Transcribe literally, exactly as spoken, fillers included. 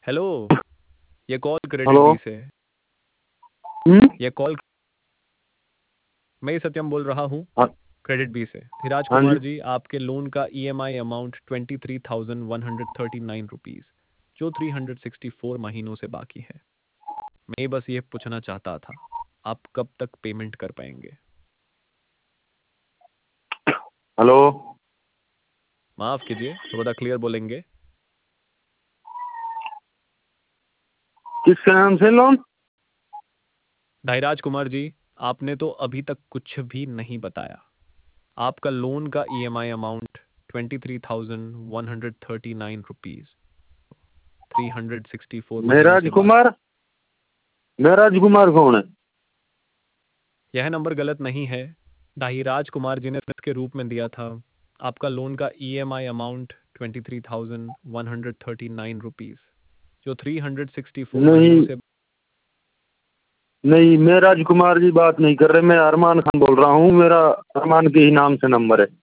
Hello, ये call credit hello. B से है। हम्म? ये कॉल मैं ही सत्यम बोल रहा हूँ हाँ क्रेडिट बी से। धीराज हाँ कुमार जी। जी, आपके लोन का EMI amount twenty three thousand one hundred thirty nine rupees जो थ्री हंड्रेड सिक्सटी फोर महीनों से बाकी है। मैं बस ये पूछना चाहता था, आप कब तक पेमेंट कर पाएंगे? हेलो। माफ़ कीजिए, थोड़ा क्लियर बोलेंगे? किसके नाम से लोन? धीराज कुमार जी, आपने तो अभी तक कुछ भी नहीं बताया। आपका लोन का EMI amount twenty three thousand one hundred thirty nine rupees three hundred sixty four मैं महीनों से बाकी। राजकुमार। मैं राजकुमार कौन है? यह नंबर गलत नहीं है। धीराज कुमार जी ने के रूप में दिया था। आपका लोन का EMI amount twenty three thousand one hundred thirty nine rupees जो थ्री हंड्रेड सिक्सटी फोर महीनों नहीं से। नहीं, मैं राजकुमार जी बात नहीं कर रहे। मैं अरमान खान बोल रहा हूँ। मेरा अरमान के ही नाम से नंबर है।